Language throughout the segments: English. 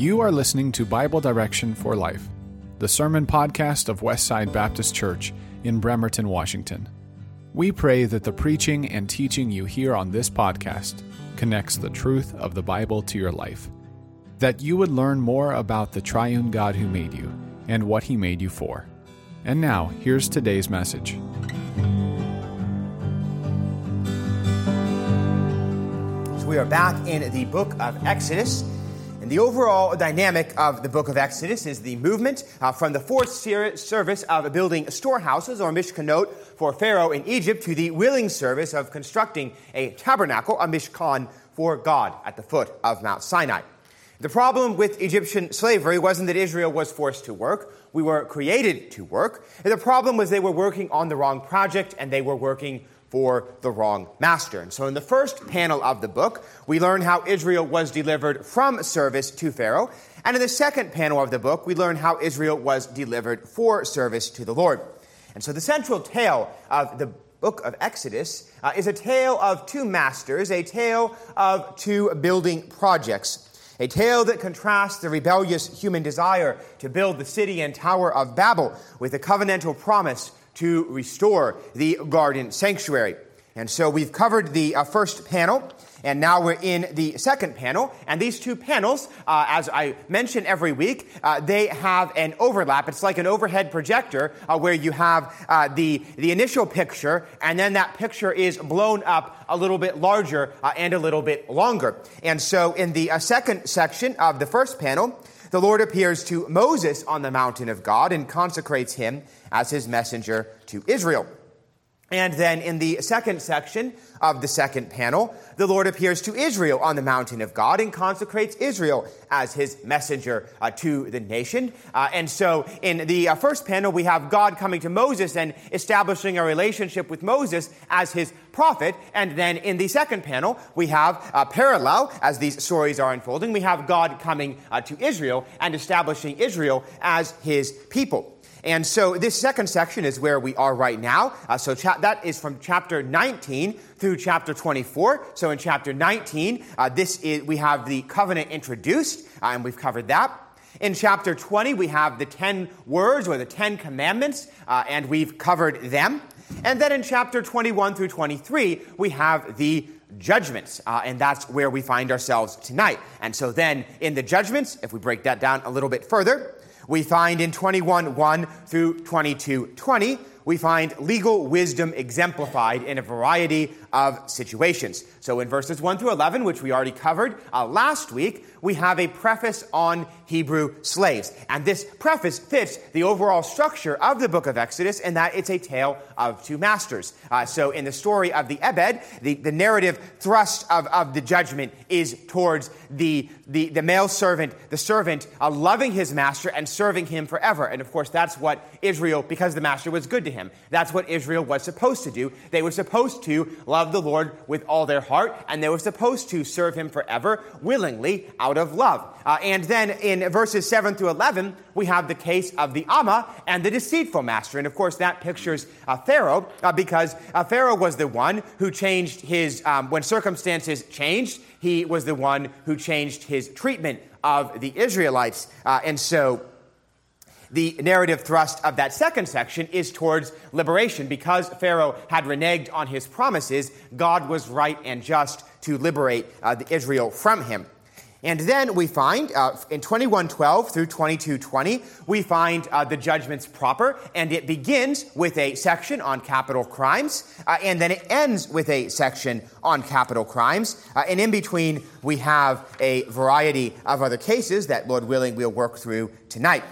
You are listening to Bible Direction for Life, the sermon podcast of Westside Baptist Church in Bremerton, Washington. We pray that the preaching and teaching you hear on this podcast connects the truth of the Bible to your life, that you would learn more about the triune God who made you and what he made you for. And now, here's today's message. So we are back in the book of Exodus. And the overall dynamic of the book of Exodus is the movement from the forced service of building storehouses or mishkanot for Pharaoh in Egypt to the willing service of constructing a tabernacle, a mishkan, for God at the foot of Mount Sinai. The problem with Egyptian slavery wasn't that Israel was forced to work. We were created to work. The problem was they were working on the wrong project and they were working for the wrong master. And so in the first panel of the book, we learn how Israel was delivered from service to Pharaoh. And in the second panel of the book, we learn how Israel was delivered for service to the Lord. And so the central tale of the book of Exodus is a tale of two masters, a tale of two building projects, a tale that contrasts the rebellious human desire to build the city and tower of Babel with a covenantal promise to restore the garden sanctuary. And so we've covered the first panel, and now we're in the second panel. And these two panels, as I mention every week, they have an overlap. It's like an overhead projector where you have the initial picture, and then that picture is blown up a little bit larger and a little bit longer. And so in the second section of the first panel, the Lord appears to Moses on the mountain of God and consecrates him as his messenger to Israel. And then in the second section of the second panel, the Lord appears to Israel on the mountain of God and consecrates Israel as his messenger to the nation. And so in the first panel, we have God coming to Moses and establishing a relationship with Moses as his prophet. And then in the second panel, we have parallel, as these stories are unfolding, we have God coming to Israel and establishing Israel as his people. And so this second section is where we are right now. That is from chapter 19 through chapter 24. So in chapter 19, we have the covenant introduced, and we've covered that. In chapter 20, we have the 10 words or the 10 commandments, and we've covered them. And then in chapter 21 through 23, we have the judgments, and that's where we find ourselves tonight. And so then in the judgments, if we break that down a little bit further, we find in 21:1 through 22:20, we find legal wisdom exemplified in a variety of situations. So in verses 1 through 11, which we already covered last week, we have a preface on Hebrew slaves. And this preface fits the overall structure of the book of Exodus in that it's a tale of two masters. So in the story of the Ebed, the narrative thrust of the judgment is towards the male servant, the servant loving his master and serving him forever. And of course, that's what Israel, because the master was good to him, that's what Israel was supposed to do. They were supposed to love the Lord with all their heart, and they were supposed to serve him forever, willingly, out of love. And then in verses 7 through 11, we have the case of the Amma and the deceitful master. And of course, that pictures Pharaoh, because Pharaoh was the one who changed his, when circumstances changed, he was the one who changed his treatment of the Israelites. And so the narrative thrust of that second section is towards liberation. Because Pharaoh had reneged on his promises, God was right and just to liberate Israel from him. And then we find, in 21:12 through 22:20, we find the judgments proper, and it begins with a section on capital crimes, and then it ends with a section on capital crimes, and in between we have a variety of other cases that, Lord willing, we'll work through tonight.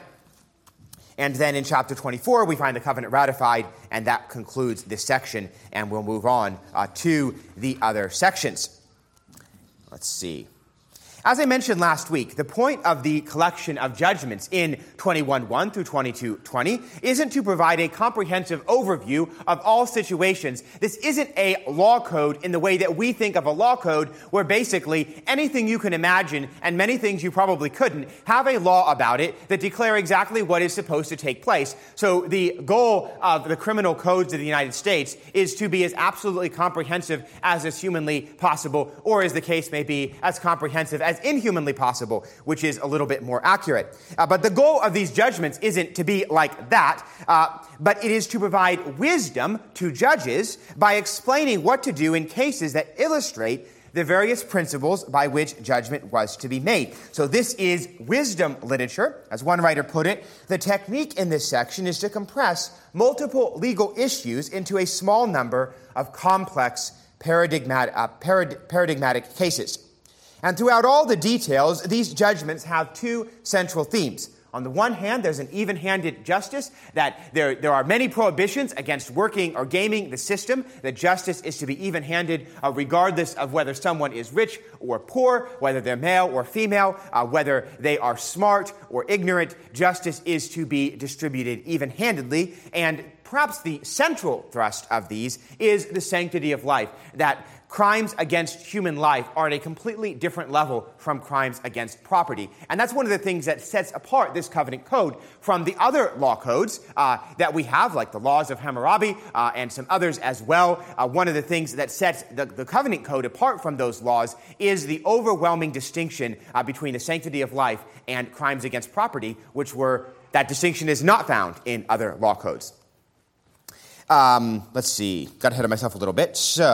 And then in chapter 24, we find the covenant ratified, and that concludes this section, and we'll move on to the other sections. Let's see. As I mentioned last week, the point of the collection of judgments in 21:1 through 22:20 isn't to provide a comprehensive overview of all situations. This isn't a law code in the way that we think of a law code, where basically anything you can imagine, and many things you probably couldn't, have a law about it that declare exactly what is supposed to take place. So the goal of the criminal codes of the United States is to be as absolutely comprehensive as is humanly possible, or as the case may be, as comprehensive as inhumanly possible, which is a little bit more accurate. But the goal of these judgments isn't to be like that, but it is to provide wisdom to judges by explaining what to do in cases that illustrate the various principles by which judgment was to be made. So this is wisdom literature. As one writer put it, the technique in this section is to compress multiple legal issues into a small number of complex paradigmatic cases. And throughout all the details, these judgments have two central themes. On the one hand, there's an even-handed justice, that there are many prohibitions against working or gaming the system, that justice is to be even-handed regardless of whether someone is rich or poor, whether they're male or female, whether they are smart or ignorant. Justice is to be distributed even-handedly, and perhaps the central thrust of these is the sanctity of life, that crimes against human life are at a completely different level from crimes against property. And that's one of the things that sets apart this covenant code from the other law codes that we have, like the laws of Hammurabi and some others as well. One of the things that sets the covenant code apart from those laws is the overwhelming distinction between the sanctity of life and crimes against property, that distinction is not found in other law codes. Let's see. Got ahead of myself a little bit.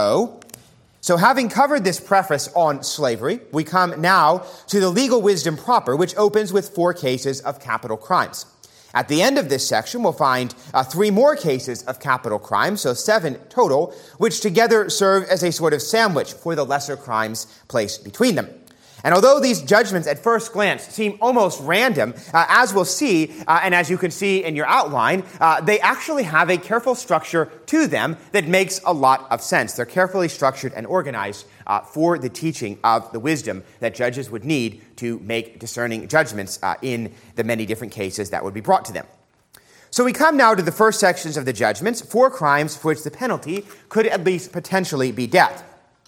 So having covered this preface on slavery, we come now to the legal wisdom proper, which opens with 4 cases of capital crimes. At the end of this section, we'll find 3 more cases of capital crimes, so 7 total, which together serve as a sort of sandwich for the lesser crimes placed between them. And although these judgments at first glance seem almost random, as we'll see, and as you can see in your outline, they actually have a careful structure to them that makes a lot of sense. They're carefully structured and organized for the teaching of the wisdom that judges would need to make discerning judgments in the many different cases that would be brought to them. So we come now to the first sections of the judgments, 4 crimes for which the penalty could at least potentially be death.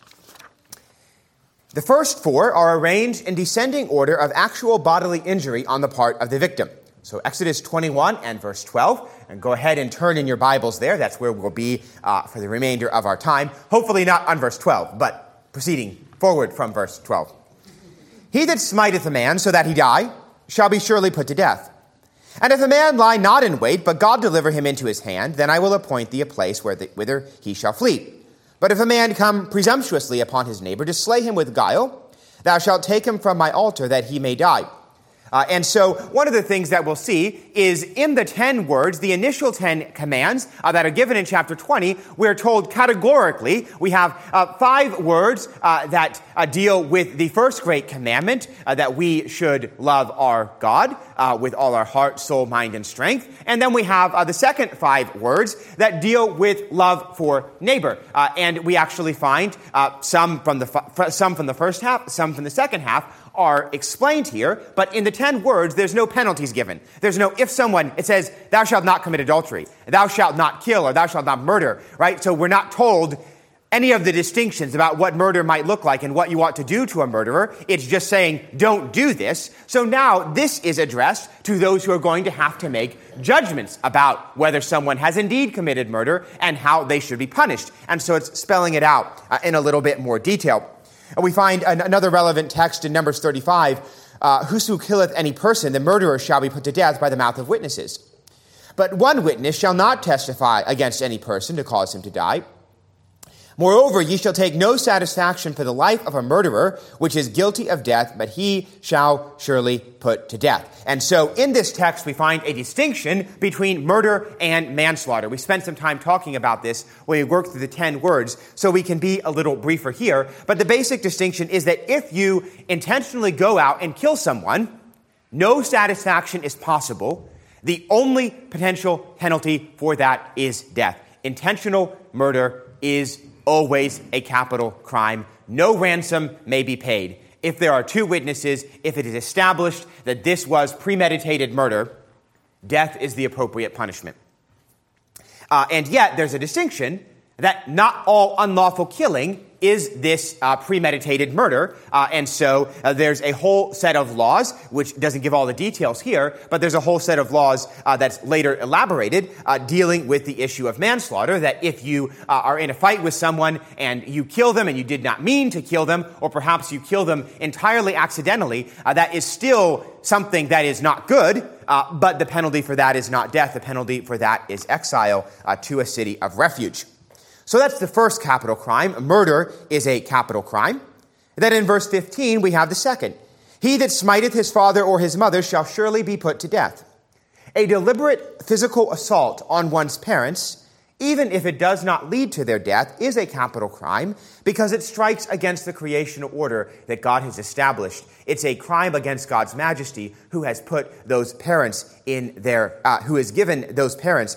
The first 4 are arranged in descending order of actual bodily injury on the part of the victim. So Exodus 21 and verse 12, and go ahead and turn in your Bibles there. That's where we'll be for the remainder of our time. Hopefully not on verse 12, but proceeding forward from verse 12. He that smiteth a man so that he die shall be surely put to death. And if a man lie not in wait, but God deliver him into his hand, then I will appoint thee a place whither he shall flee. But if a man come presumptuously upon his neighbor to slay him with guile, thou shalt take him from my altar that he may die. And so one of the things that we'll see is in the 10 words, the initial 10 commands that are given in chapter 20, we're told categorically we have 5 words that deal with the first great commandment, that we should love our God with all our heart, soul, mind, and strength. And then we have the second 5 words that deal with love for neighbor. And we actually find some from the first half, some from the second half, are explained here, but in the 10 words, there's no penalties given. There's no if someone, it says, thou shalt not commit adultery, thou shalt not kill, or thou shalt not murder, right? So we're not told any of the distinctions about what murder might look like and what you ought to do to a murderer. It's just saying, don't do this. So now this is addressed to those who are going to have to make judgments about whether someone has indeed committed murder and how they should be punished. And so it's spelling it out in a little bit more detail. We find another relevant text in Numbers 35, whoso killeth any person, the murderer shall be put to death by the mouth of witnesses. But one witness shall not testify against any person to cause him to die. Moreover, ye shall take no satisfaction for the life of a murderer, which is guilty of death, but he shall surely put to death. And so in this text, we find a distinction between murder and manslaughter. We spent some time talking about this when we worked through the 10 words, so we can be a little briefer here. But the basic distinction is that if you intentionally go out and kill someone, no satisfaction is possible. The only potential penalty for that is death. Intentional murder is always a capital crime. No ransom may be paid. If there are 2 witnesses, if it is established that this was premeditated murder, death is the appropriate punishment. And yet there's a distinction that not all unlawful killing is this premeditated murder? And so there's a whole set of laws, which doesn't give all the details here, but there's a whole set of laws that's later elaborated dealing with the issue of manslaughter, that if you are in a fight with someone and you kill them and you did not mean to kill them, or perhaps you kill them entirely accidentally, that is still something that is not good, but the penalty for that is not death. The penalty for that is exile to a city of refuge. So that's the first capital crime. Murder is a capital crime. Then in verse 15, we have the second. He that smiteth his father or his mother shall surely be put to death. A deliberate physical assault on one's parents, even if it does not lead to their death, is a capital crime because it strikes against the creational order that God has established. It's a crime against God's majesty, who has put those parents in their, who has given those parents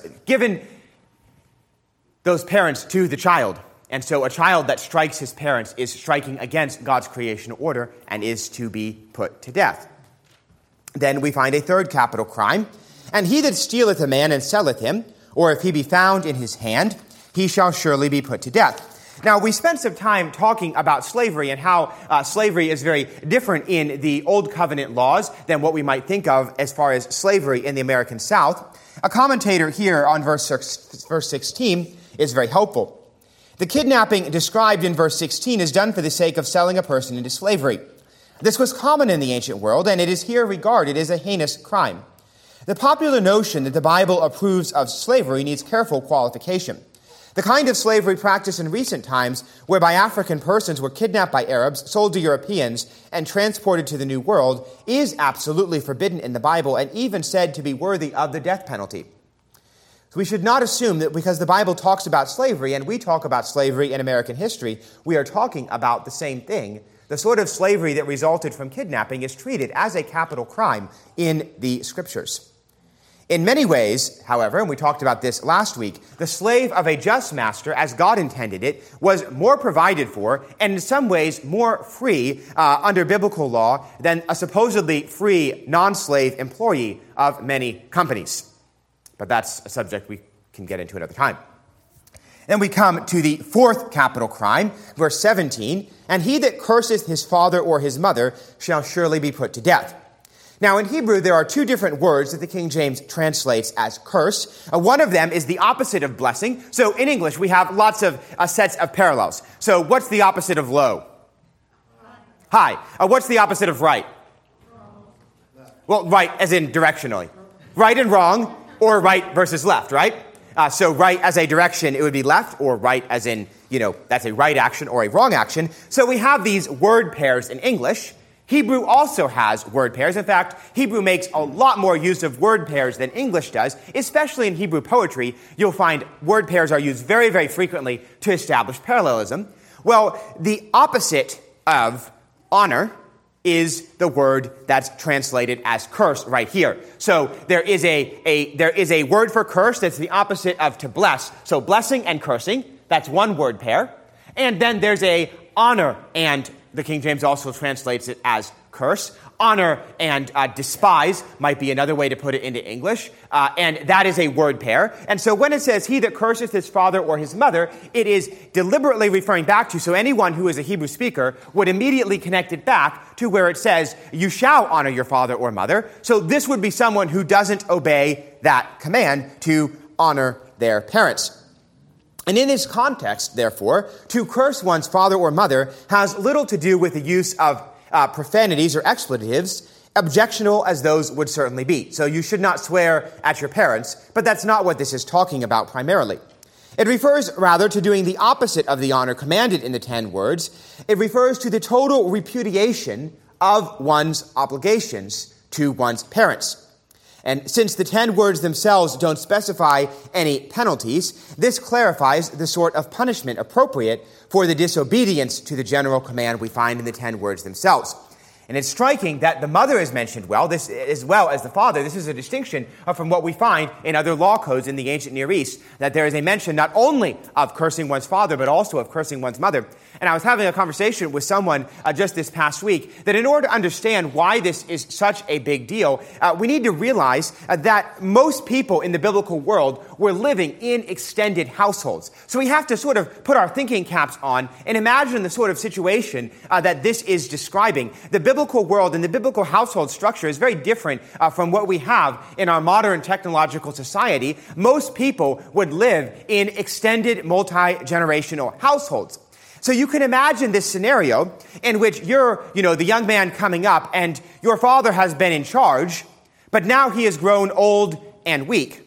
to the child. And so a child that strikes his parents is striking against God's creation order and is to be put to death. Then we find a third capital crime. And he that stealeth a man and selleth him, or if he be found in his hand, he shall surely be put to death. Now, we spent some time talking about slavery and how slavery is very different in the Old Covenant laws than what we might think of as far as slavery in the American South. A commentator here on verse 16 is very helpful. The kidnapping described in verse 16 is done for the sake of selling a person into slavery. This was common in the ancient world, and it is here regarded as a heinous crime. The popular notion that the Bible approves of slavery needs careful qualification. The kind of slavery practiced in recent times, whereby African persons were kidnapped by Arabs, sold to Europeans, and transported to the New World, is absolutely forbidden in the Bible and even said to be worthy of the death penalty. So we should not assume that because the Bible talks about slavery and we talk about slavery in American history, we are talking about the same thing. The sort of slavery that resulted from kidnapping is treated as a capital crime in the Scriptures. In many ways, however, and we talked about this last week, the slave of a just master, as God intended it, was more provided for and in some ways more free under biblical law than a supposedly free non-slave employee of many companies. But that's a subject we can get into another time. Then we come to the fourth capital crime, verse 17, and he that curseth his father or his mother shall surely be put to death. Now, in Hebrew, there are two different words that the King James translates as curse. One of them is the opposite of blessing. So in English, we have lots of sets of parallels. So what's the opposite of low? High. What's the opposite of right? Well, right as in directionally. Right and wrong, or right versus left, right? So right as a direction, it would be left, or right as in, that's a right action or a wrong action. So we have these word pairs in English. Hebrew also has word pairs. In fact, Hebrew makes a lot more use of word pairs than English does, especially in Hebrew poetry. You'll find word pairs are used very, very frequently to establish parallelism. Well, the opposite of honor is the word that's translated as curse right here. So there is a word for curse that's the opposite of to bless. So blessing and cursing, that's one word pair. And then there's a honor, and the King James also translates it as curse. Honor and despise might be another way to put it into English. And that is a word pair. And so when it says, he that curseth his father or his mother, it is deliberately referring back to, so anyone who is a Hebrew speaker would immediately connect it back to where it says, you shall honor your father or mother. So this would be someone who doesn't obey that command to honor their parents. And in this context, therefore, to curse one's father or mother has little to do with the use of profanities or expletives, objectionable as those would certainly be. So you should not swear at your parents, but that's not what this is talking about primarily. It refers rather to doing the opposite of the honor commanded in the 10 words. It refers to the total repudiation of one's obligations to one's parents. And since the 10 words themselves don't specify any penalties, this clarifies the sort of punishment appropriate for the disobedience to the general command we find in the 10 words themselves. And it's striking that the mother is mentioned this as well as the father. This is a distinction from what we find in other law codes in the ancient Near East, that there is a mention not only of cursing one's father, but also of cursing one's mother. And I was having a conversation with someone just this past week that in order to understand why this is such a big deal, we need to realize that most people in the biblical world were living in extended households. So we have to sort of put our thinking caps on and imagine the sort of situation that this is describing. The biblical world and the biblical household structure is very different from what we have in our modern technological society. Most people would live in extended multi-generational households. So you can imagine this scenario in which you're, the young man coming up and your father has been in charge, but now he has grown old and weak.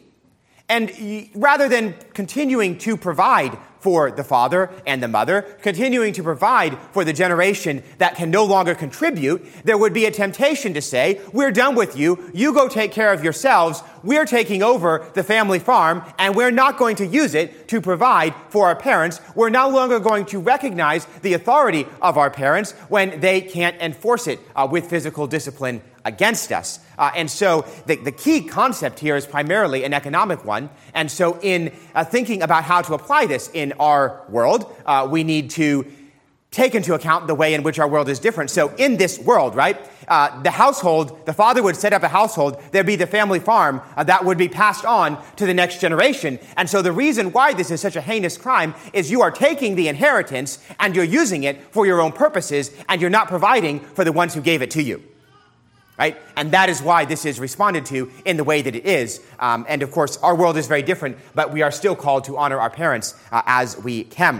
And rather than continuing to provide for the father and the mother, continuing to provide for the generation that can no longer contribute, there would be a temptation to say, we're done with you, you go take care of yourselves, we're taking over the family farm, and we're not going to use it to provide for our parents. We're no longer going to recognize the authority of our parents when they can't enforce it with physical discipline against us. And so the key concept here is primarily an economic one. And so in thinking about how to apply this in our world, we need to take into account the way in which our world is different. So in this world, right, the household, the father would set up a household, there'd be the family farm that would be passed on to the next generation. And so the reason why this is such a heinous crime is you are taking the inheritance and you're using it for your own purposes, and you're not providing for the ones who gave it to you. Right? And that is why this is responded to in the way that it is. And of course, our world is very different, but we are still called to honor our parents as we can.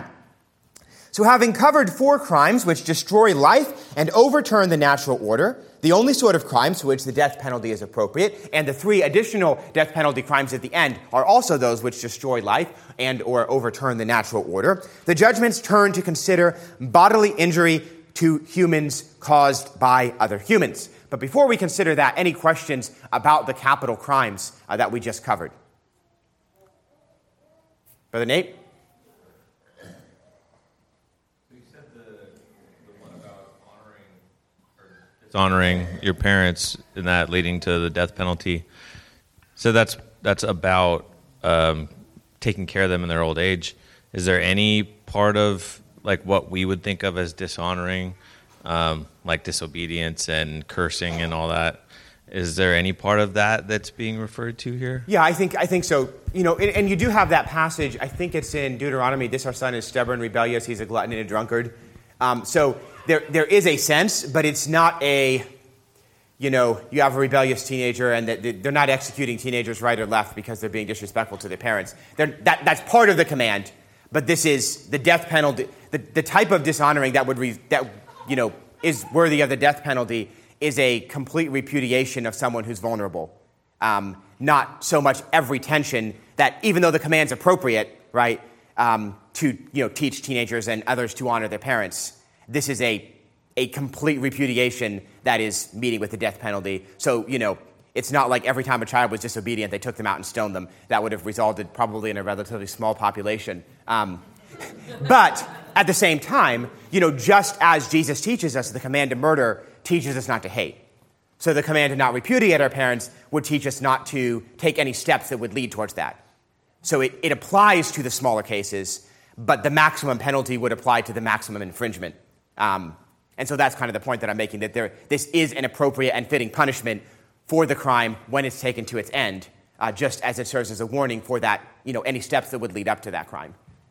So having covered 4 crimes which destroy life and overturn the natural order, the only sort of crimes for which the death penalty is appropriate, and the 3 additional death penalty crimes at the end are also those which destroy life and or overturn the natural order, the judgments turn to consider bodily injury to humans caused by other humans. But before we consider that, any questions about the capital crimes that we just covered? Brother Nate? You said the one about dishonoring your parents and that leading to the death penalty. So that's about taking care of them in their old age. Is there any part of like what we would think of as dishonoring, like disobedience and cursing and all that? Is there any part of that that's being referred to here? Yeah, I think so. And you do have that passage. I think it's in Deuteronomy. This our son is stubborn, rebellious. He's a glutton and a drunkard. So there is a sense, but it's not a, you have a rebellious teenager and they're not executing teenagers right or left because they're being disrespectful to their parents. That's part of the command. But this is the death penalty. The type of dishonoring that is worthy of the death penalty is a complete repudiation of someone who's vulnerable. Not so much every tension that, even though the command's appropriate, right, to teach teenagers and others to honor their parents, this is a complete repudiation that is meeting with the death penalty. So it's not like every time a child was disobedient, they took them out and stoned them. That would have resulted probably in a relatively small population. But at the same time, just as Jesus teaches us, the command to murder teaches us not to hate. So the command to not repudiate our parents would teach us not to take any steps that would lead towards that. So it applies to the smaller cases, but the maximum penalty would apply to the maximum infringement. And so that's kind of the point that I'm making, that this is an appropriate and fitting punishment for the crime when it's taken to its end, just as it serves as a warning for that, any steps that would lead up to that crime.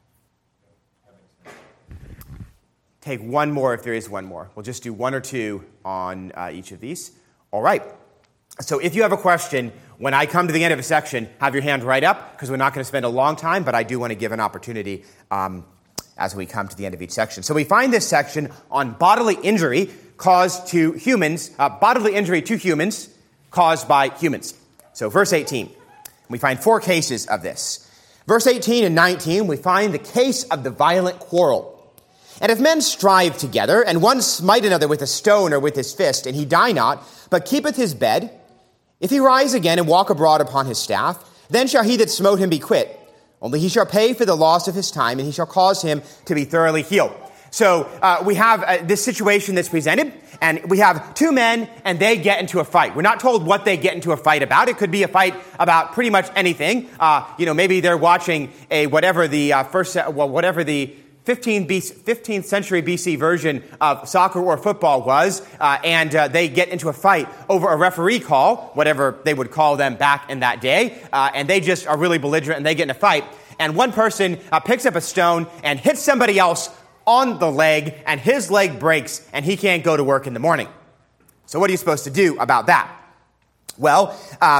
Take one more if there is one more. We'll just do 1 or 2 on each of these. All right. So if you have a question, when I come to the end of a section, have your hand right up, because we're not going to spend a long time, but I do want to give an opportunity as we come to the end of each section. So we find this section on bodily injury caused to humans, bodily injury to humans caused by humans. So verse 18, we find 4 cases of this. Verse 18 and 19, we find the case of the violent quarrel. And if men strive together, and one smite another with a stone or with his fist, and he die not, but keepeth his bed, if he rise again and walk abroad upon his staff, then shall he that smote him be quit. Only he shall pay for the loss of his time, and he shall cause him to be thoroughly healed. So we have this situation that's presented, and we have 2 men, and they get into a fight. We're not told what they get into a fight about. It could be a fight about pretty much anything. Maybe they're watching whatever the 15th century BC version of soccer or football was, and they get into a fight over a referee call, whatever they would call them back in that day, and they just are really belligerent and they get in a fight. And one person picks up a stone and hits somebody else on the leg, and his leg breaks, and he can't go to work in the morning. So what are you supposed to do about that? Well,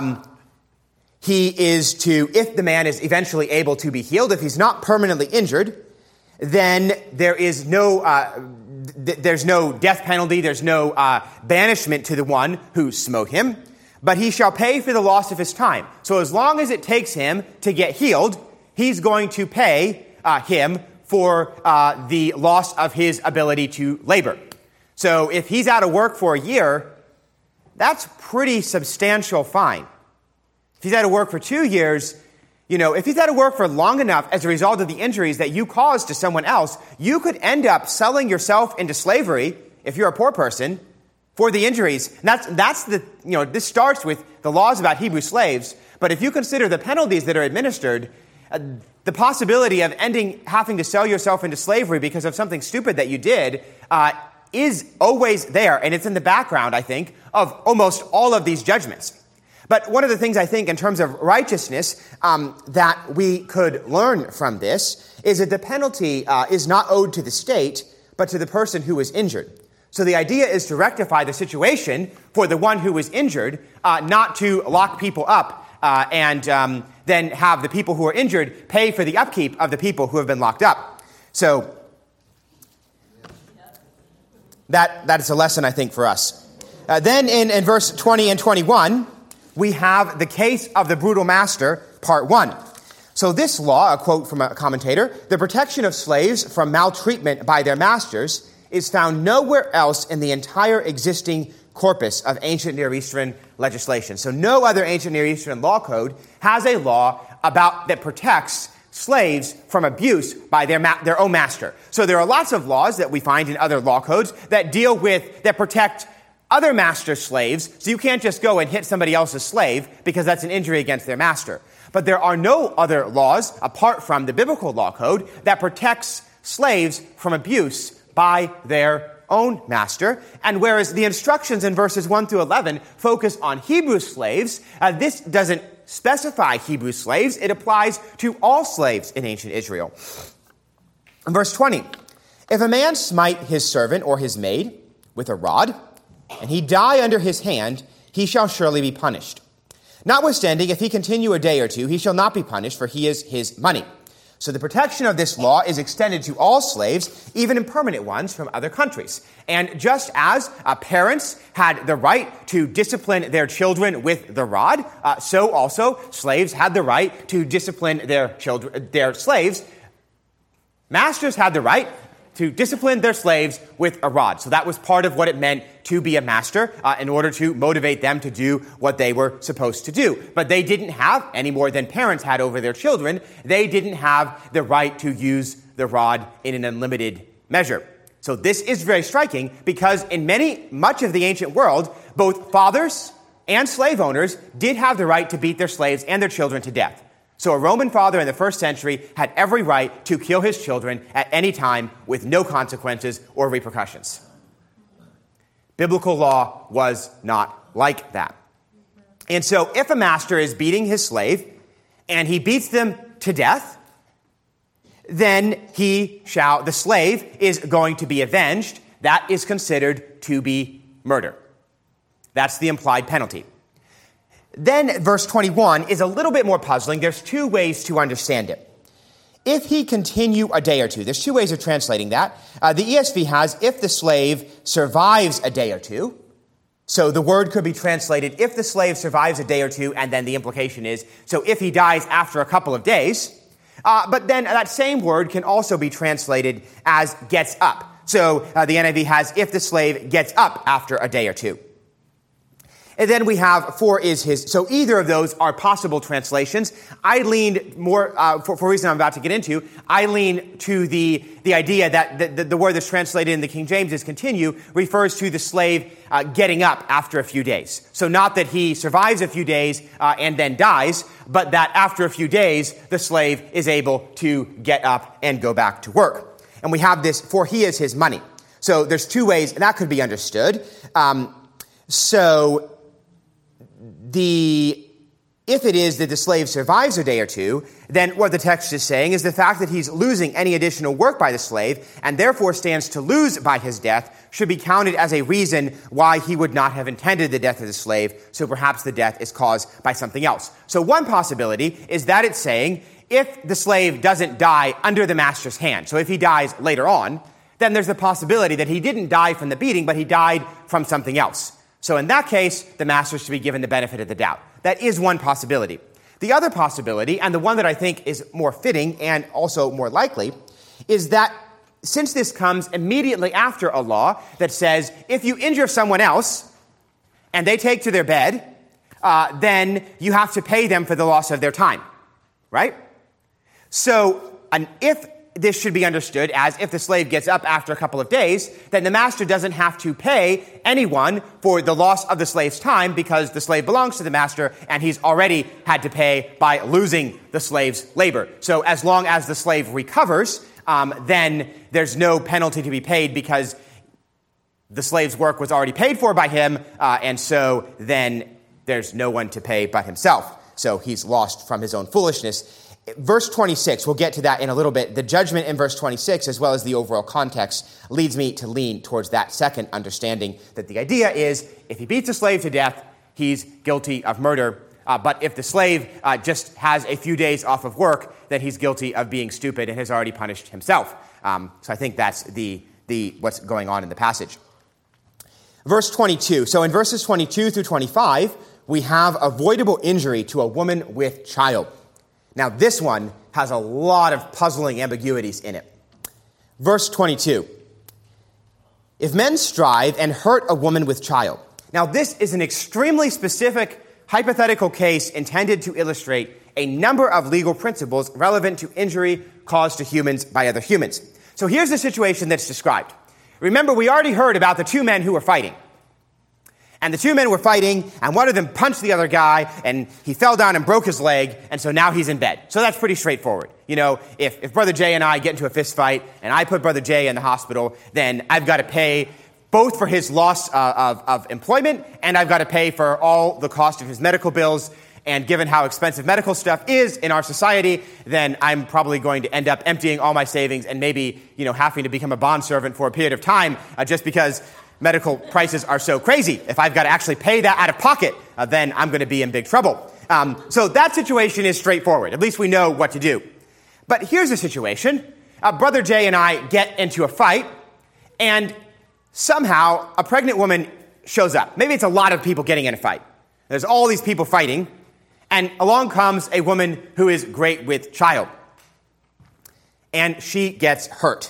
if the man is eventually able to be healed, if he's not permanently injured, then there's no death penalty, there's no banishment to the one who smote him, but he shall pay for the loss of his time. So as long as it takes him to get healed, he's going to pay him for the loss of his ability to labor. So if he's out of work for a year, that's pretty substantial fine. If he's out of work for 2 years, if he's out of work for long enough as a result of the injuries that you caused to someone else, you could end up selling yourself into slavery, if you're a poor person, for the injuries. And this starts with the laws about Hebrew slaves, but if you consider the penalties that are administered, the possibility of having to sell yourself into slavery because of something stupid that you did is always there, and it's in the background, I think, of almost all of these judgments. But one of the things I think in terms of righteousness that we could learn from this is that the penalty is not owed to the state, but to the person who was injured. So the idea is to rectify the situation for the one who was injured, not to lock people up and then have the people who are injured pay for the upkeep of the people who have been locked up. So that is a lesson, I think, for us. Then in verse 20 and 21, we have the case of the brutal master, part 1. So this law, a quote from a commentator, the protection of slaves from maltreatment by their masters is found nowhere else in the entire existing corpus of ancient Near Eastern legislation. So no other ancient Near Eastern law code has a law that protects slaves from abuse by their own master. So there are lots of laws that we find in other law codes that protect other master slaves, so you can't just go and hit somebody else's slave because that's an injury against their master. But there are no other laws, apart from the biblical law code, that protects slaves from abuse by their own master. And whereas the instructions in verses 1 through 11 focus on Hebrew slaves, this doesn't specify Hebrew slaves. It applies to all slaves in ancient Israel. In verse 20, if a man smite his servant or his maid with a rod, and he die under his hand, he shall surely be punished. Notwithstanding, if he continue a day or two, he shall not be punished, for he is his money. So the protection of this law is extended to all slaves, even impermanent ones from other countries. And just as parents had the right to discipline their children with the rod, so also slaves had the right to discipline their slaves. Masters had the right to discipline their slaves with a rod. So that was part of what it meant to be a master in order to motivate them to do what they were supposed to do. But they didn't have, any more than parents had over their children, they didn't have the right to use the rod in an unlimited measure. So this is very striking because in much of the ancient world, both fathers and slave owners did have the right to beat their slaves and their children to death. So a Roman father in the first century had every right to kill his children at any time with no consequences or repercussions. Biblical law was not like that. And so if a master is beating his slave and he beats them to death, then the slave is going to be avenged. That is considered to be murder. That's the implied penalty. Then verse 21 is a little bit more puzzling. There's two ways to understand it. If he continue a day or two, there's two ways of translating that. The ESV has, if the slave survives a day or two. So the word could be translated, if the slave survives a day or two, and then the implication is, so if he dies after a couple of days. But then that same word can also be translated as gets up. So the NIV has, if the slave gets up after a day or two. And then we have, for is his. So either of those are possible translations. I leaned more, for a reason I'm about to get into, I lean to the idea that the word that's translated in the King James is continue refers to the slave getting up after a few days. So not that he survives a few days and then dies, but that after a few days, the slave is able to get up and go back to work. And we have this, for he is his money. So there's two ways that could be understood. If it is that the slave survives a day or two, then what the text is saying is the fact that he's losing any additional work by the slave and therefore stands to lose by his death should be counted as a reason why he would not have intended the death of the slave, so perhaps the death is caused by something else. So one possibility is that it's saying if the slave doesn't die under the master's hand, so if he dies later on, then there's the possibility that he didn't die from the beating, but he died from something else. So in that case, the master should be given the benefit of the doubt. That is one possibility. The other possibility, and the one that I think is more fitting and also more likely, is that since this comes immediately after a law that says if you injure someone else and they take to their bed, then you have to pay them for the loss of their time, right? So if this should be understood as if the slave gets up after a couple of days, then the master doesn't have to pay anyone for the loss of the slave's time because the slave belongs to the master and he's already had to pay by losing the slave's labor. So as long as the slave recovers, then there's no penalty to be paid because the slave's work was already paid for by him, and so then there's no one to pay but himself. So he's lost from his own foolishness. Verse 26, we'll get to that in a little bit. The judgment in verse 26, as well as the overall context, leads me to lean towards that second understanding, that the idea is if he beats a slave to death, he's guilty of murder. But if the slave just has a few days off of work, then he's guilty of being stupid and has already punished himself. So I think that's the what's going on in the passage. Verse 22. So in verses 22 through 25, we have avoidable injury to a woman with child. Now, this one has a lot of puzzling ambiguities in it. Verse 22. If men strive and hurt a woman with child. Now, this is an extremely specific hypothetical case intended to illustrate a number of legal principles relevant to injury caused to humans by other humans. So here's the situation that's described. Remember, we already heard about the two men who were fighting. And the two men were fighting, and one of them punched the other guy, and he fell down and broke his leg, and so now he's in bed. So that's pretty straightforward. You know, if Brother Jay and I get into a fist fight, and I put Brother Jay in the hospital, then I've got to pay both for his loss of employment, and I've got to pay for all the cost of his medical bills. And given how expensive medical stuff is in our society, then I'm probably going to end up emptying all my savings and maybe, having to become a bondservant for a period of time just because medical prices are so crazy. If I've got to actually pay that out of pocket, then I'm going to be in big trouble. So that situation is straightforward. At least we know what to do. But here's a situation. Brother Jay and I get into a fight, and somehow a pregnant woman shows up. Maybe it's a lot of people getting in a fight. There's all these people fighting, and along comes a woman who is great with child. And she gets hurt.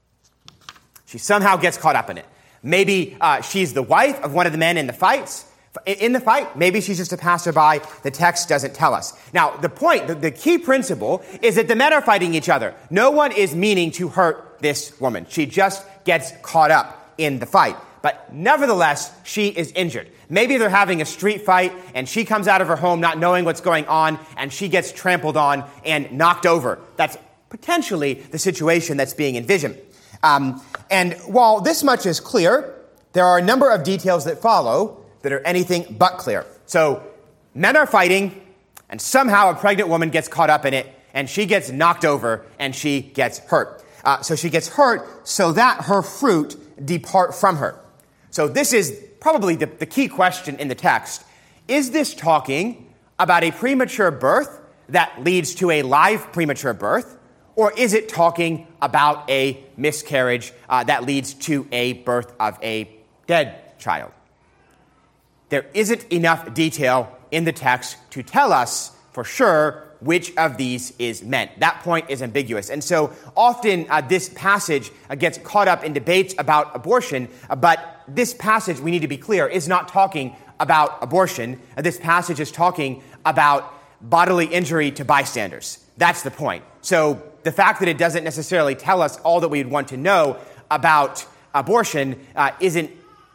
She somehow gets caught up in it. Maybe she's the wife of one of the men in the fight. Maybe she's just a passerby. The text doesn't tell us. Now, the point, the key principle is that the men are fighting each other. No one is meaning to hurt this woman. She just gets caught up in the fight. But nevertheless, she is injured. Maybe they're having a street fight, and she comes out of her home not knowing what's going on, and she gets trampled on and knocked over. That's potentially the situation that's being envisioned. And while this much is clear, there are a number of details that follow that are anything but clear. So men are fighting, and somehow a pregnant woman gets caught up in it, and she gets knocked over, and she gets hurt. So she gets hurt so that her fruit depart from her. So this is probably the key question in the text. Is this talking about a premature birth that leads to a live premature birth? Or is it talking about a miscarriage that leads to a birth of a dead child? There isn't enough detail in the text to tell us for sure which of these is meant. That point is ambiguous. And so often this passage gets caught up in debates about abortion, but this passage, we need to be clear, is not talking about abortion. This passage is talking about bodily injury to bystanders. That's the point. So the fact that it doesn't necessarily tell us all that we'd want to know about abortion isn't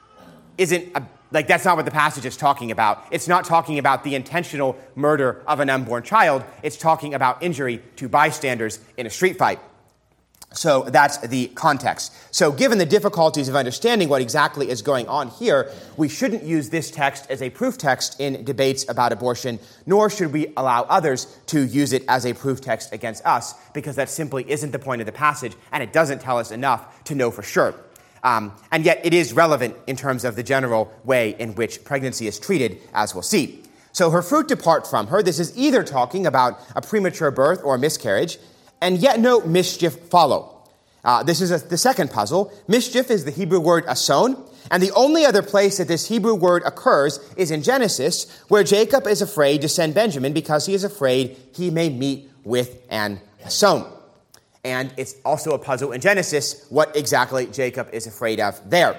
that's not what the passage is talking about. It's not talking about the intentional murder of an unborn child. It's talking about injury to bystanders in a street fight. So that's the context. So given the difficulties of understanding what exactly is going on here, we shouldn't use this text as a proof text in debates about abortion, nor should we allow others to use it as a proof text against us, because that simply isn't the point of the passage, and it doesn't tell us enough to know for sure. And yet it is relevant in terms of the general way in which pregnancy is treated, as we'll see. So her fruit depart from her. This is either talking about a premature birth or a miscarriage, and yet no mischief follow. This is the second puzzle. Mischief is the Hebrew word ason, and the only other place that this Hebrew word occurs is in Genesis, where Jacob is afraid to send Benjamin because he is afraid he may meet with an ason. And it's also a puzzle in Genesis what exactly Jacob is afraid of there.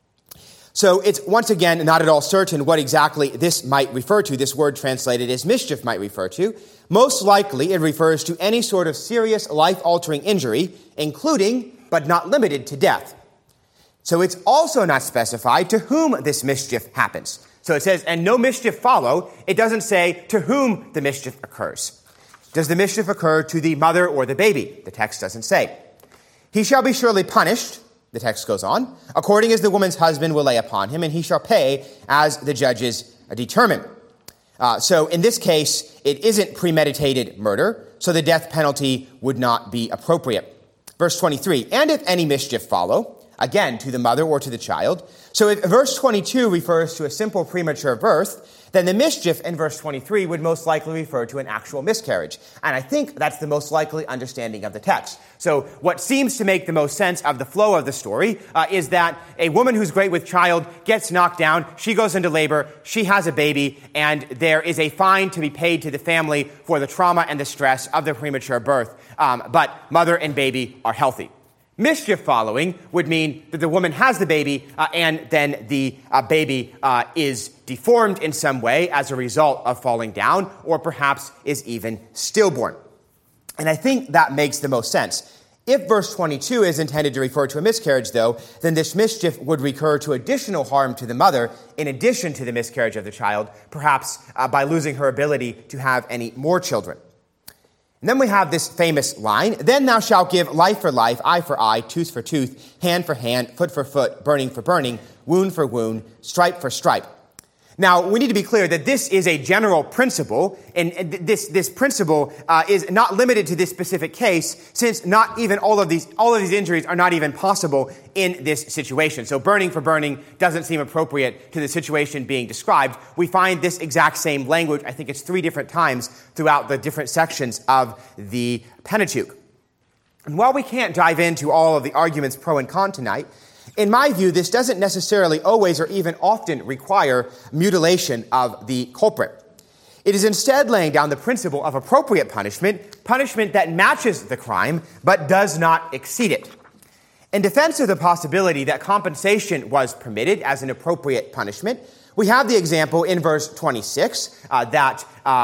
So it's once again not at all certain what exactly this might refer to, this word translated as mischief might refer to. Most likely it refers to any sort of serious life-altering injury, including, but not limited to, death. So it's also not specified to whom this mischief happens. So it says, and no mischief follow. It doesn't say to whom the mischief occurs. Does the mischief occur to the mother or the baby? The text doesn't say. He shall be surely punished, the text goes on, according as the woman's husband will lay upon him, and he shall pay as the judges determine. So in this case, it isn't premeditated murder, so the death penalty would not be appropriate. Verse 23, and if any mischief follow, again, to the mother or to the child. So if verse 22 refers to a simple premature birth, then the mischief in verse 23 would most likely refer to an actual miscarriage. And I think that's the most likely understanding of the text. So what seems to make the most sense of the flow of the story is that a woman who's great with child gets knocked down, she goes into labor, she has a baby, and there is a fine to be paid to the family for the trauma and the stress of the premature birth. But mother and baby are healthy. Mischief following would mean that the woman has the baby and then the baby is deformed in some way as a result of falling down, or perhaps is even stillborn. And I think that makes the most sense. If verse 22 is intended to refer to a miscarriage, though, then this mischief would recur to additional harm to the mother in addition to the miscarriage of the child, perhaps by losing her ability to have any more children. And then we have this famous line, then thou shalt give life for life, eye for eye, tooth for tooth, hand for hand, foot for foot, burning for burning, wound for wound, stripe for stripe. Now, we need to be clear that this is a general principle, and this principle is not limited to this specific case, since not even all of these injuries are not even possible in this situation. So burning for burning doesn't seem appropriate to the situation being described. We find this exact same language, I think it's 3 different times throughout the different sections of the Pentateuch. And while we can't dive into all of the arguments pro and con tonight, in my view, this doesn't necessarily always or even often require mutilation of the culprit. It is instead laying down the principle of appropriate punishment that matches the crime but does not exceed it. In defense of the possibility that compensation was permitted as an appropriate punishment, we have the example in verse 26 that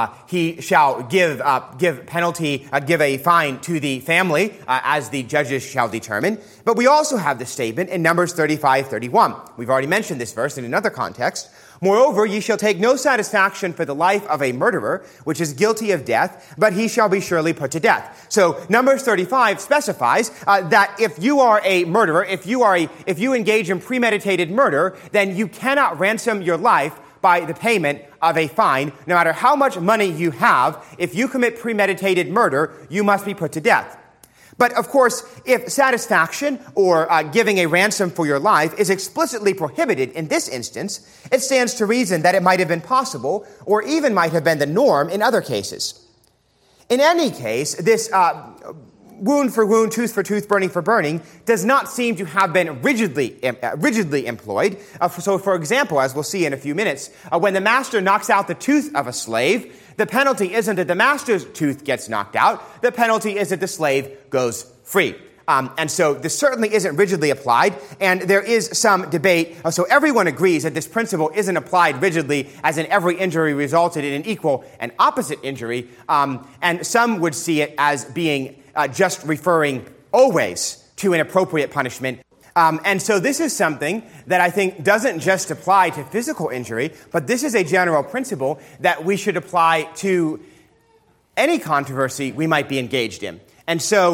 he shall give a fine to the family as the judges shall determine. But we also have the statement in Numbers 35:31. We've already mentioned this verse in another context. Moreover, ye shall take no satisfaction for the life of a murderer, which is guilty of death, but he shall be surely put to death. So Numbers 35 specifies that if you are a murderer, if you engage in premeditated murder, then you cannot ransom your life by the payment of a fine. No matter how much money you have, if you commit premeditated murder, you must be put to death. But, of course, if satisfaction or giving a ransom for your life is explicitly prohibited in this instance, it stands to reason that it might have been possible or even might have been the norm in other cases. In any case, this wound for wound, tooth for tooth, burning for burning does not seem to have been rigidly employed. So, for example, as we'll see in a few minutes, when the master knocks out the tooth of a slave, the penalty isn't that the master's tooth gets knocked out. The penalty is that the slave goes free. And so this certainly isn't rigidly applied, and there is some debate. So everyone agrees that this principle isn't applied rigidly, as in every injury resulted in an equal and opposite injury. And some would see it as being just referring always to an appropriate punishment. And so this is something that I think doesn't just apply to physical injury, but this is a general principle that we should apply to any controversy we might be engaged in. And so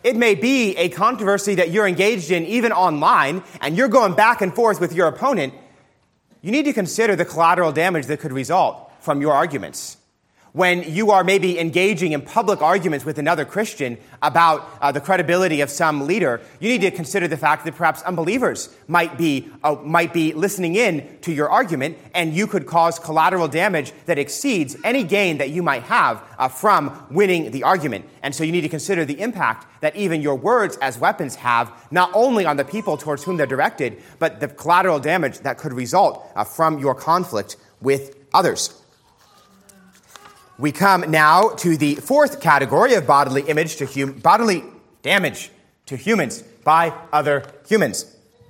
it may be a controversy that you're engaged in even online, and you're going back and forth with your opponent, you need to consider the collateral damage that could result from your arguments. When you are maybe engaging in public arguments with another Christian about the credibility of some leader, you need to consider the fact that perhaps unbelievers might be listening in to your argument, and you could cause collateral damage that exceeds any gain that you might have from winning the argument. And so you need to consider the impact that even your words as weapons have, not only on the people towards whom they're directed, but the collateral damage that could result from your conflict with others. We come now to the fourth category of bodily damage to humans by other humans.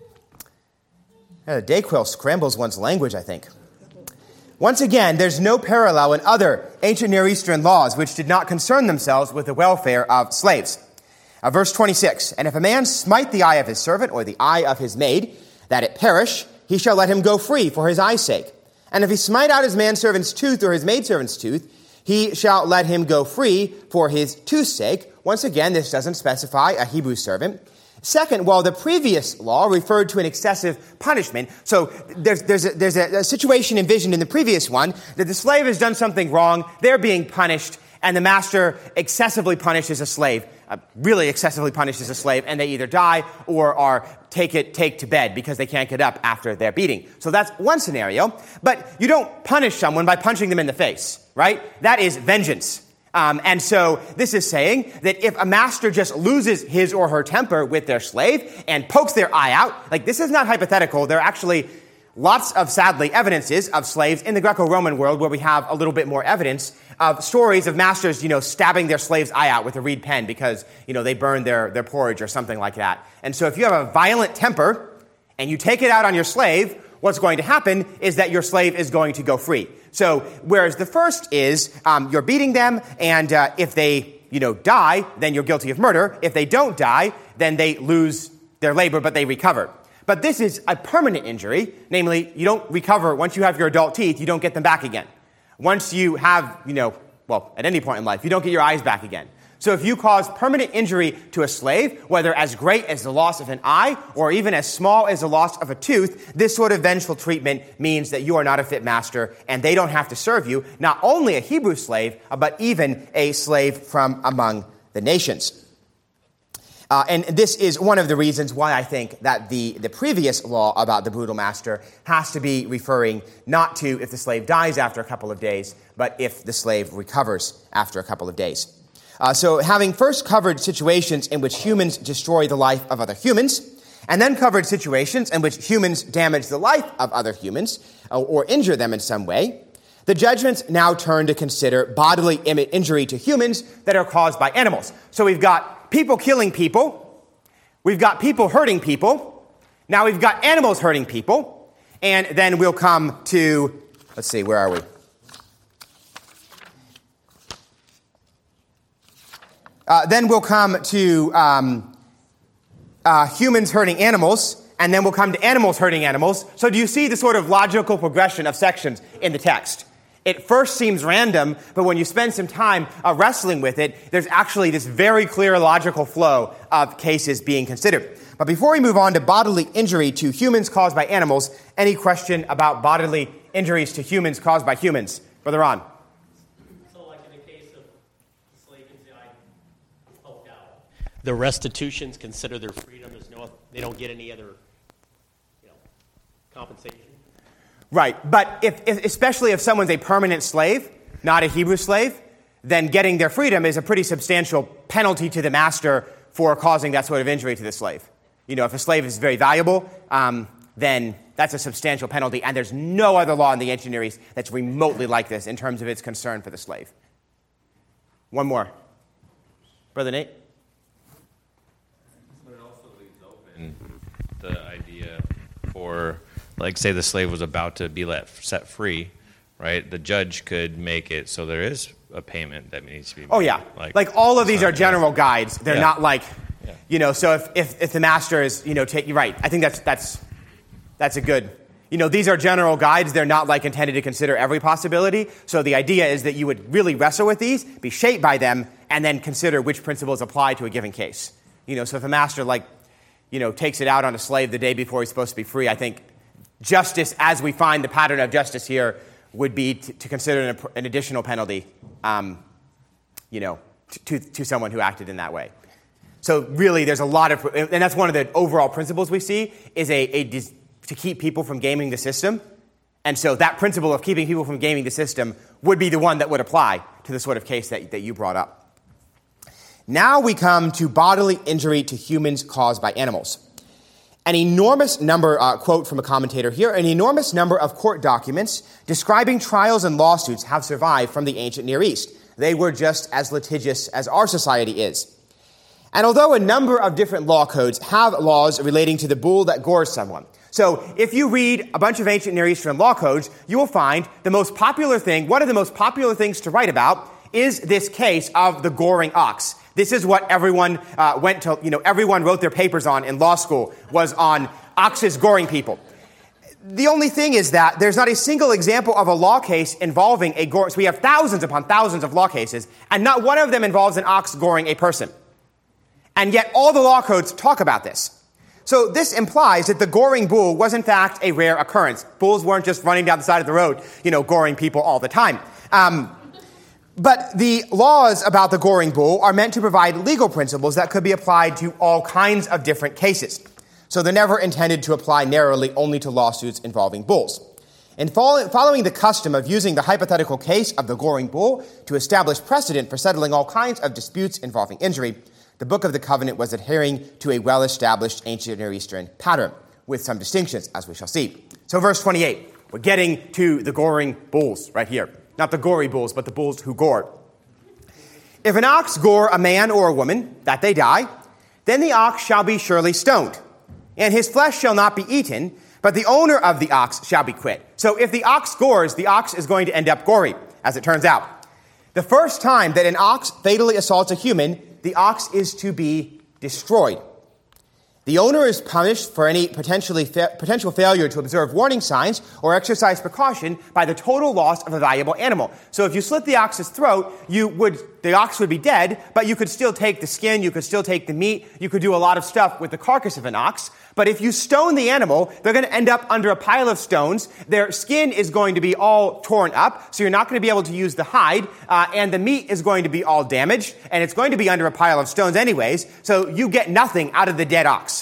Dayquil scrambles one's language, I think. Once again, there's no parallel in other ancient Near Eastern laws which did not concern themselves with the welfare of slaves. Verse 26, and if a man smite the eye of his servant or the eye of his maid, that it perish, he shall let him go free for his eye's sake. And if he smite out his manservant's tooth or his maidservant's tooth, he shall let him go free for his tooth's sake. Once again, this doesn't specify a Hebrew servant. Second, while the previous law referred to an excessive punishment, so there's a situation envisioned in the previous one that the slave has done something wrong, they're being punished, and the master excessively punishes a slave, really excessively punishes a slave, and they either die or are take to bed because they can't get up after their beating. So that's one scenario. But you don't punish someone by punching them in the face, right? That is vengeance. And so this is saying that if a master just loses his or her temper with their slave and pokes their eye out, like this is not hypothetical. There are actually lots of, sadly, evidences of slaves in the Greco-Roman world where we have a little bit more evidence of stories of masters, stabbing their slave's eye out with a reed pen because, they burned their porridge or something like that. And so if you have a violent temper and you take it out on your slave, what's going to happen is that your slave is going to go free. So whereas the first is you're beating them, and if they, die, then you're guilty of murder. If they don't die, then they lose their labor, but they recover. But this is a permanent injury, namely, you don't recover once you have your adult teeth, you don't get them back again. Once you have, at any point in life, you don't get your eyes back again. So if you cause permanent injury to a slave, whether as great as the loss of an eye or even as small as the loss of a tooth, this sort of vengeful treatment means that you are not a fit master and they don't have to serve you, not only a Hebrew slave, but even a slave from among the nations. And this is one of the reasons why I think that the previous law about the brutal master has to be referring not to if the slave dies after a couple of days, but if the slave recovers after a couple of days. So having first covered situations in which humans destroy the life of other humans, and then covered situations in which humans damage the life of other humans or injure them in some way, the judgments now turn to consider bodily injury to humans that are caused by animals. So we've got people killing people, we've got people hurting people, now we've got animals hurting people, and then we'll come to, let's see, where are we? Then we'll come to humans hurting animals, and then we'll come to animals hurting animals. So do you see the sort of logical progression of sections in the text? It first seems random, but when you spend some time wrestling with it, there's actually this very clear logical flow of cases being considered. But before we move on to bodily injury to humans caused by animals, any question about bodily injuries to humans caused by humans? Brother Ron. The restitutions consider their freedom. They don't get any other, compensation. Right, but especially if someone's a permanent slave, not a Hebrew slave, then getting their freedom is a pretty substantial penalty to the master for causing that sort of injury to the slave. If a slave is very valuable, then that's a substantial penalty, and there's no other law in the ancient Near East that's remotely like this in terms of its concern for the slave. One more. Brother Nate? The idea for, say the slave was about to be set free, right? The judge could make it so there is a payment that needs to be made. Oh, yeah. Like all of these are general guides. They're not like, so if the master is, you're right. I think that's a good, these are general guides. They're not intended to consider every possibility. So the idea is that you would really wrestle with these, be shaped by them, and then consider which principles apply to a given case. So if a master, takes it out on a slave the day before he's supposed to be free, I think justice, as we find the pattern of justice here, would be to consider an additional penalty, to someone who acted in that way. So really, there's a lot of, and that's one of the overall principles we see, is to keep people from gaming the system. And so that principle of keeping people from gaming the system would be the one that would apply to the sort of case that you brought up. Now we come to bodily injury to humans caused by animals. An enormous number, quote from a commentator here, an enormous number of court documents describing trials and lawsuits have survived from the ancient Near East. They were just as litigious as our society is. And although a number of different law codes have laws relating to the bull that gores someone, so if you read a bunch of ancient Near Eastern law codes, you will find one of the most popular things to write about is this case of the goring ox. This is what everyone everyone wrote their papers on in law school, was on oxes goring people. The only thing is that there's not a single example of a law case involving a gore. So we have thousands upon thousands of law cases, and not one of them involves an ox goring a person. And yet all the law codes talk about this. So this implies that the goring bull was in fact a rare occurrence. Bulls weren't just running down the side of the road, goring people all the time. But the laws about the goring bull are meant to provide legal principles that could be applied to all kinds of different cases. So they're never intended to apply narrowly only to lawsuits involving bulls. And following the custom of using the hypothetical case of the goring bull to establish precedent for settling all kinds of disputes involving injury, the Book of the Covenant was adhering to a well-established ancient Near Eastern pattern, with some distinctions, as we shall see. So verse 28, we're getting to the goring bulls right here. Not the gory bulls, but the bulls who gore. If an ox gore a man or a woman, that they die, then the ox shall be surely stoned, and his flesh shall not be eaten, but the owner of the ox shall be quit. So if the ox gores, the ox is going to end up gory, as it turns out. The first time that an ox fatally assaults a human, the ox is to be destroyed. The owner is punished for any potential failure to observe warning signs or exercise precaution by the total loss of a valuable animal. So if you slit the ox's throat, the ox would be dead, but you could still take the skin, you could still take the meat, you could do a lot of stuff with the carcass of an ox. But if you stone the animal, they're going to end up under a pile of stones. Their skin is going to be all torn up, so you're not going to be able to use the hide, and the meat is going to be all damaged, and it's going to be under a pile of stones anyways, so you get nothing out of the dead ox.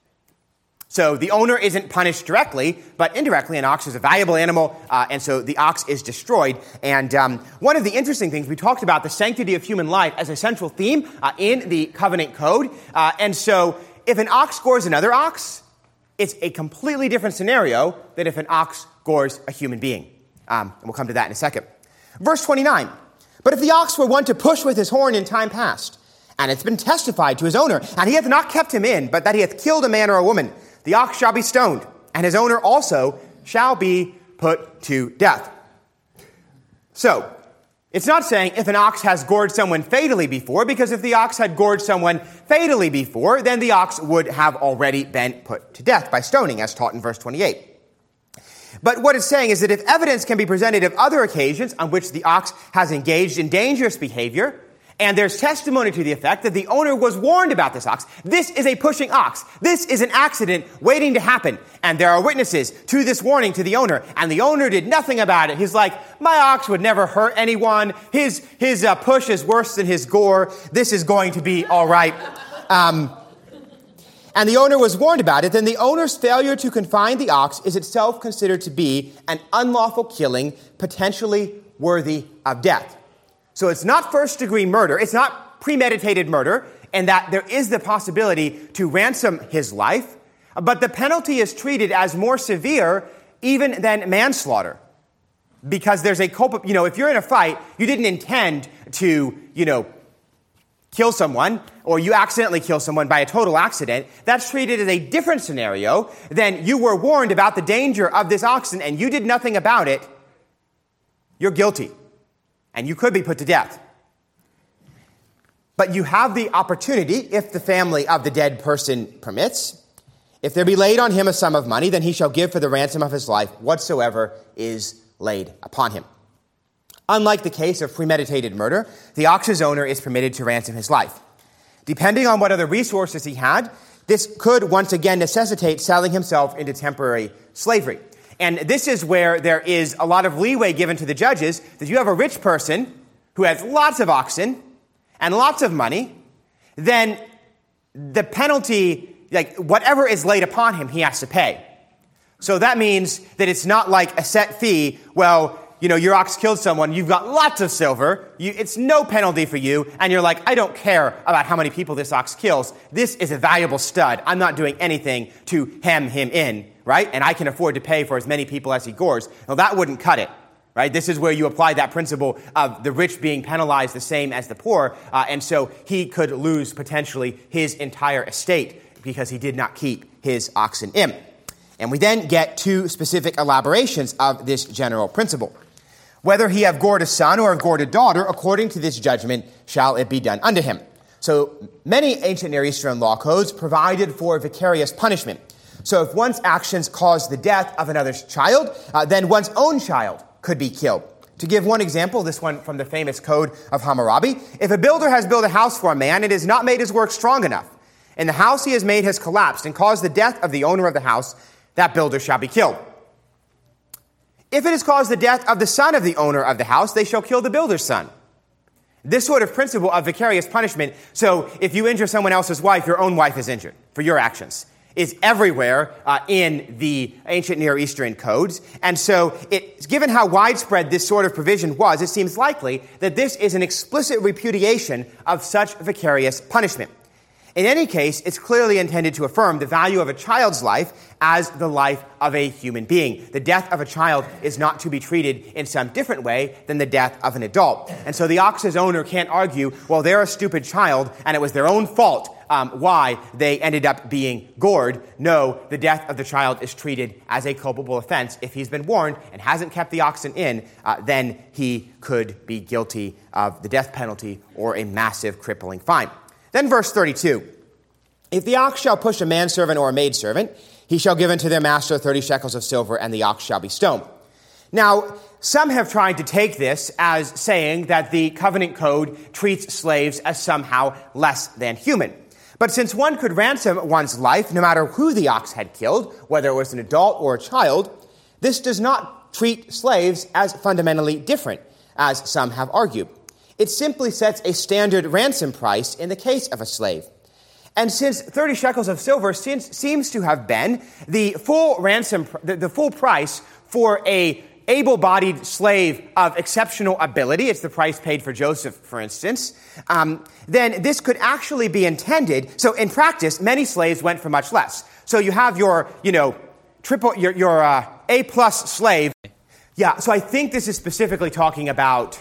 So the owner isn't punished directly, but indirectly an ox is a valuable animal, and so the ox is destroyed. And one of the interesting things, we talked about the sanctity of human life as a central theme in the covenant code. And so if an ox gores another ox, it's a completely different scenario than if an ox gores a human being. And we'll come to that in a second. Verse 29, but if the ox were one to push with his horn in time past, and it's been testified to his owner, and he hath not kept him in, but that he hath killed a man or a woman, the ox shall be stoned, and his owner also shall be put to death. So, it's not saying if an ox has gored someone fatally before, because if the ox had gored someone fatally before, then the ox would have already been put to death by stoning, as taught in verse 28. But what it's saying is that if evidence can be presented of other occasions on which the ox has engaged in dangerous behavior, and there's testimony to the effect that the owner was warned about this ox. This is a pushing ox. This is an accident waiting to happen. And there are witnesses to this warning to the owner. And the owner did nothing about it. He's like, my ox would never hurt anyone. His push is worse than his gore. This is going to be all right. And the owner was warned about it. Then the owner's failure to confine the ox is itself considered to be an unlawful killing, potentially worthy of death. So it's not first-degree murder, it's not premeditated murder, and that there is the possibility to ransom his life, but the penalty is treated as more severe even than manslaughter. Because there's a if you're in a fight, you didn't intend to, kill someone, or you accidentally kill someone by a total accident, that's treated as a different scenario than you were warned about the danger of this oxen and you did nothing about it. You're guilty. And you could be put to death. But you have the opportunity, if the family of the dead person permits, if there be laid on him a sum of money, then he shall give for the ransom of his life whatsoever is laid upon him. Unlike the case of premeditated murder, the ox's owner is permitted to ransom his life. Depending on what other resources he had, this could once again necessitate selling himself into temporary slavery. And this is where there is a lot of leeway given to the judges, that you have a rich person who has lots of oxen and lots of money, then the penalty, like whatever is laid upon him, he has to pay. So that means that it's not like a set fee. Well, your ox killed someone, you've got lots of silver, it's no penalty for you, and you're like, I don't care about how many people this ox kills. This is a valuable stud. I'm not doing anything to hem him in, right? And I can afford to pay for as many people as he gores. Well, that wouldn't cut it, right? This is where you apply that principle of the rich being penalized the same as the poor, and so he could lose potentially his entire estate because he did not keep his oxen in. And we then get two specific elaborations of this general principle. Whether he have gored a son or have gored a daughter, according to this judgment shall it be done unto him. So many ancient Near Eastern law codes provided for vicarious punishment. So if one's actions caused the death of another's child, then one's own child could be killed. To give one example, this one from the famous Code of Hammurabi, if a builder has built a house for a man and has not made his work strong enough, and the house he has made has collapsed and caused the death of the owner of the house, that builder shall be killed. If it has caused the death of the son of the owner of the house, they shall kill the builder's son. This sort of principle of vicarious punishment, so if you injure someone else's wife, your own wife is injured for your actions, is everywhere in the ancient Near Eastern codes. And so given how widespread this sort of provision was, it seems likely that this is an explicit repudiation of such vicarious punishment. In any case, it's clearly intended to affirm the value of a child's life as the life of a human being. The death of a child is not to be treated in some different way than the death of an adult. And so the ox's owner can't argue, well, they're a stupid child, and it was their own fault why they ended up being gored. No, the death of the child is treated as a culpable offense. If he's been warned and hasn't kept the oxen in, then he could be guilty of the death penalty or a massive crippling fine. Then verse 32, if the ox shall push a manservant or a maidservant, he shall give unto their master 30 shekels of silver, and the ox shall be stoned. Now, some have tried to take this as saying that the covenant code treats slaves as somehow less than human. But since one could ransom one's life, no matter who the ox had killed, whether it was an adult or a child, this does not treat slaves as fundamentally different, as some have argued. It simply sets a standard ransom price in the case of a slave. And since 30 shekels of silver seems to have been the full ransom, the full price for a able-bodied slave of exceptional ability, it's the price paid for Joseph, for instance, then this could actually be intended. So in practice, many slaves went for much less. So you have your A-plus slave. Yeah, so I think this is specifically talking about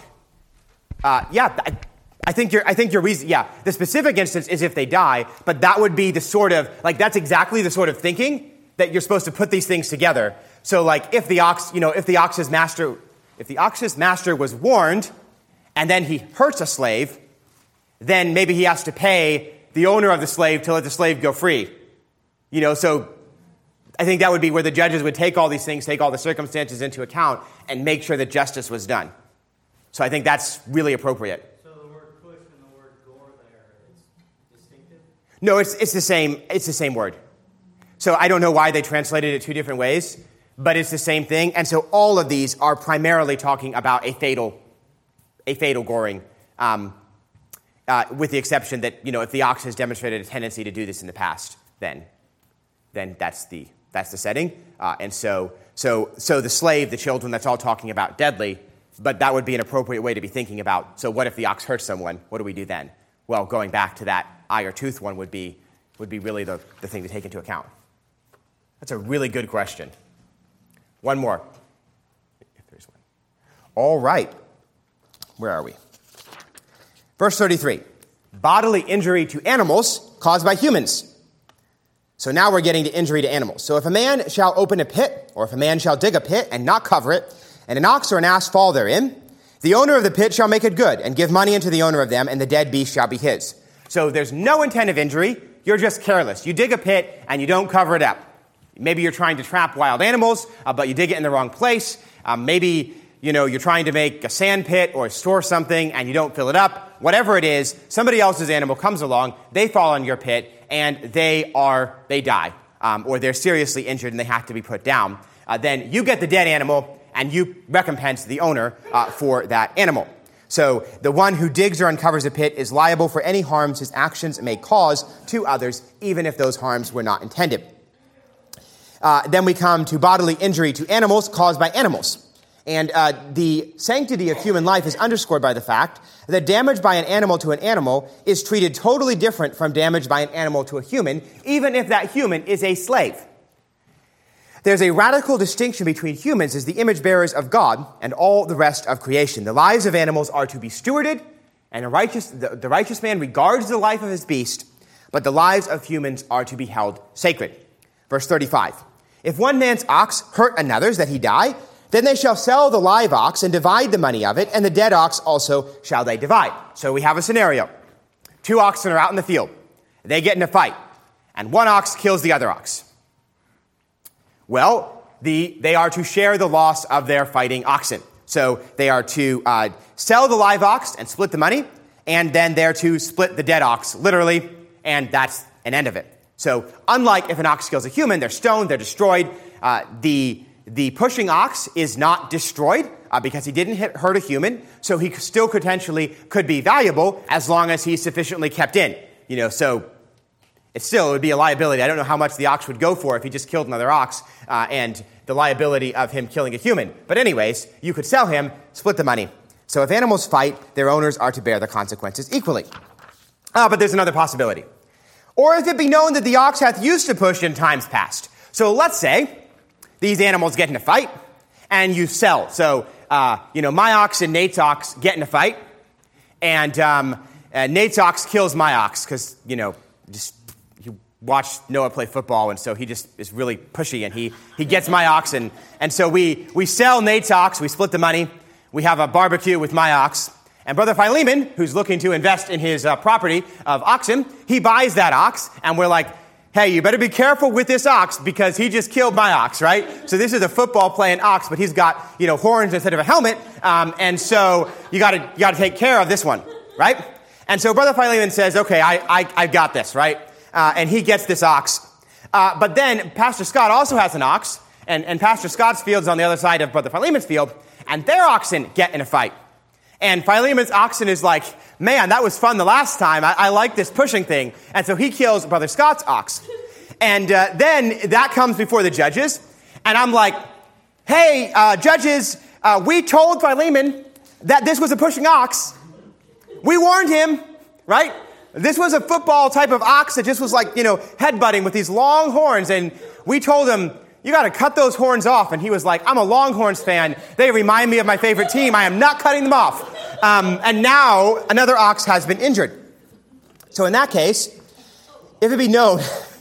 I think your reason, the specific instance is if they die, but that would be the sort of, that's exactly the sort of thinking that you're supposed to put these things together. So, if the ox's master was warned, and then he hurts a slave, then maybe he has to pay the owner of the slave to let the slave go free. So I think that would be where the judges would take all these things, take all the circumstances into account, and make sure that justice was done. So I think that's really appropriate. So the word push and the word gore there, it's distinctive? No, it's the same. It's the same word. So I don't know why they translated it two different ways, but it's the same thing. And so all of these are primarily talking about a fatal goring, with the exception that if the ox has demonstrated a tendency to do this in the past, then that's the setting. And so the slave, the children, that's all talking about deadly. But that would be an appropriate way to be thinking about, so what if the ox hurts someone? What do we do then? Well, going back to that eye or tooth one would be really the thing to take into account. That's a really good question. One more. If there's one. All right. Where are we? Verse 33. Bodily injury to animals caused by humans. So now we're getting to injury to animals. So if a man shall open a pit, or if a man shall dig a pit and not cover it, and an ox or an ass fall therein, the owner of the pit shall make it good, and give money unto the owner of them, and the dead beast shall be his. So there's no intent of injury. You're just careless. You dig a pit, and you don't cover it up. Maybe you're trying to trap wild animals, but you dig it in the wrong place. Maybe you're trying to make a sand pit or store something and you don't fill it up, whatever it is, somebody else's animal comes along, they fall on your pit, and they die, or they're seriously injured and they have to be put down. Then you get the dead animal and you recompense the owner for that animal. So the one who digs or uncovers a pit is liable for any harms his actions may cause to others, even if those harms were not intended. Then we come to bodily injury to animals caused by animals. And the sanctity of human life is underscored by the fact that damage by an animal to an animal is treated totally different from damage by an animal to a human, even if that human is a slave. There's a radical distinction between humans as the image bearers of God and all the rest of creation. The lives of animals are to be stewarded, and the righteous man regards the life of his beast, but the lives of humans are to be held sacred. Verse 35. If one man's ox hurt another's that he die, then they shall sell the live ox and divide the money of it, and the dead ox also shall they divide. So we have a scenario. 2 oxen are out in the field. They get in a fight, and one ox kills the other ox. Well, they are to share the loss of their fighting oxen. So they are to sell the live ox and split the money, and then they're to split the dead ox, literally, and that's an end of it. So unlike if an ox kills a human, they're stoned, they're destroyed. The pushing ox is not destroyed because he didn't hurt a human, so he still potentially could be valuable as long as he's sufficiently kept in. So it would be a liability. I don't know how much the ox would go for if he just killed another ox and the liability of him killing a human. But anyways, you could sell him, split the money. So if animals fight, their owners are to bear the consequences equally. But there's another possibility. Or if it be known that the ox hath used to push in times past. So let's say these animals get in a fight, and you sell. So, my ox and Nate's ox get in a fight, and Nate's ox kills my ox because, you watch Noah play football, and so he just is really pushy, and he gets my ox, and so we sell Nate's ox, we split the money, we have a barbecue with my ox, and Brother Philemon, who's looking to invest in his property of oxen, he buys that ox, and we're like, hey, you better be careful with this ox because he just killed my ox, right? So this is a football playing ox, but he's got, horns instead of a helmet. And so you gotta take care of this one, right? And so Brother Philemon says, okay, I got this, right? And he gets this ox. But then Pastor Scott also has an ox, and Pastor Scott's field is on the other side of Brother Philemon's field, and their oxen get in a fight. And Philemon's oxen is like, man, that was fun the last time. I like this pushing thing. And so he kills Brother Scott's ox. And then that comes before the judges. And I'm like, hey, judges, we told Philemon that this was a pushing ox. We warned him, right? This was a football type of ox that just was like, headbutting with these long horns. And we told him, you got to cut those horns off. And he was like, I'm a Longhorns fan. They remind me of my favorite team. I am not cutting them off. And now another ox has been injured. So in that case, if it be known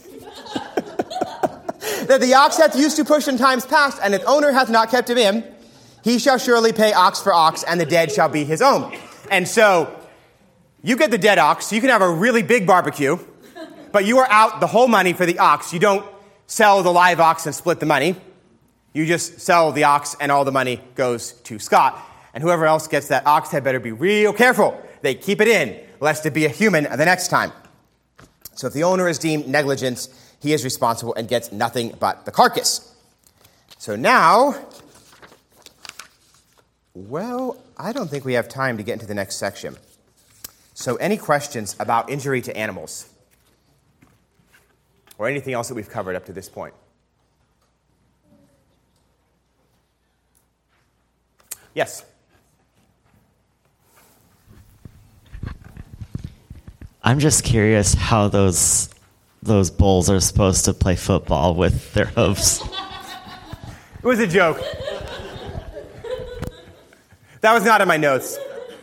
that the ox hath used to push in times past, and its owner hath not kept him in, he shall surely pay ox for ox, and the dead shall be his own. And so you get the dead ox. You can have a really big barbecue, but you are out the whole money for the ox. You don't sell the live ox and split the money. You just sell the ox and all the money goes to Scott. And whoever else gets that ox had better be real careful. They keep it in, lest it be a human the next time. So if the owner is deemed negligent, he is responsible and gets nothing but the carcass. So now, I don't think we have time to get into the next section. So any questions about injury to animals? Or anything else that we've covered up to this point? Yes? I'm just curious how those bulls are supposed to play football with their hooves. It was a joke. That was not in my notes.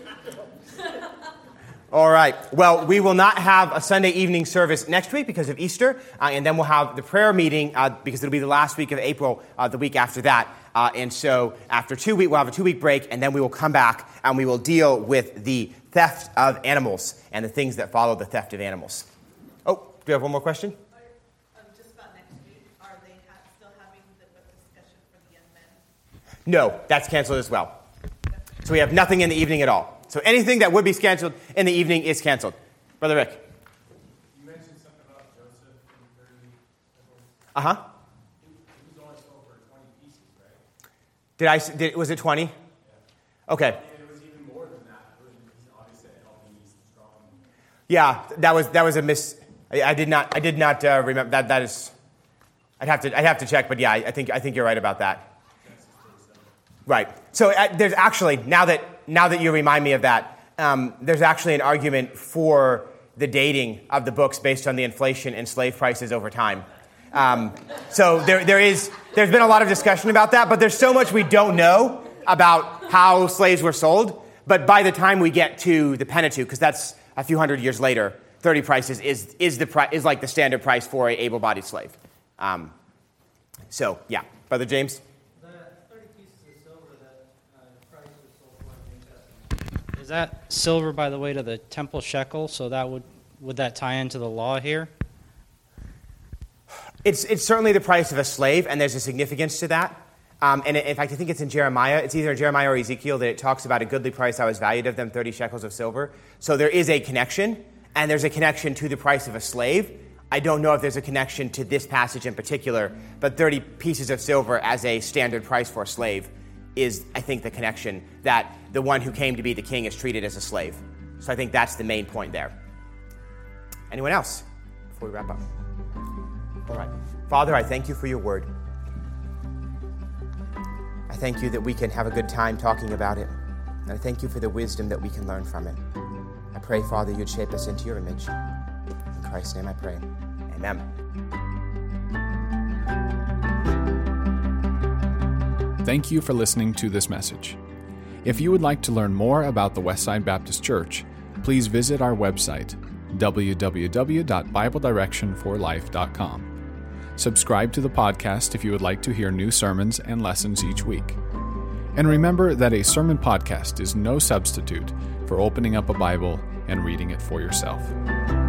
All right. Well, we will not have a Sunday evening service next week because of Easter, and then we'll have the prayer meeting because it'll be the last week of April, the week after that. And so after 2 weeks, we'll have a 2-week break, and then we will come back and we will deal with the theft of animals and the things that follow the theft of animals. Oh, do you have one more question? Just about next week, are they still having the discussion for the young men? No, that's canceled as well. So we have nothing in the evening at all. So anything that would be canceled in the evening is canceled. Brother Rick. You mentioned something about Joseph in 30. Uh-huh. He was only sold for 20 pieces, right? Was it 20? Yeah. Okay. And it was even more than that. He's obviously a healthy, strong. Yeah, that was a miss. I did not remember that. That is, I'd have to check, but yeah, I think you're right about that. Right. So there's actually now that you remind me of that, there's actually an argument for the dating of the books based on the inflation in slave prices over time. So there's been a lot of discussion about that, but there's so much we don't know about how slaves were sold. But by the time we get to the Pentateuch, because that's a few hundred years later, 30 prices is like the standard price for an able-bodied slave. So yeah, Brother James. The 30 pieces of silver that Christ was sold for in the New Testament. Is that silver by the weight of the temple shekel? So that would that tie into the law here? It's certainly the price of a slave, and there's a significance to that. And in fact, I think it's in Jeremiah. It's either Jeremiah or Ezekiel that it talks about a goodly price I was valued of them, 30 shekels of silver. So there is a connection, and there's a connection to the price of a slave. I don't know if there's a connection to this passage in particular, but 30 pieces of silver as a standard price for a slave is, I think, the connection that the one who came to be the king is treated as a slave. So I think that's the main point there. Anyone else before we wrap up? All right. Father, I thank you for your word. I thank you that we can have a good time talking about it. And I thank you for the wisdom that we can learn from it. I pray, Father, you'd shape us into your image. In Christ's name I pray. Amen. Thank you for listening to this message. If you would like to learn more about the Westside Baptist Church, please visit our website, www.BibleDirectionForLife.com. Subscribe to the podcast if you would like to hear new sermons and lessons each week. And remember that a sermon podcast is no substitute for opening up a Bible and reading it for yourself.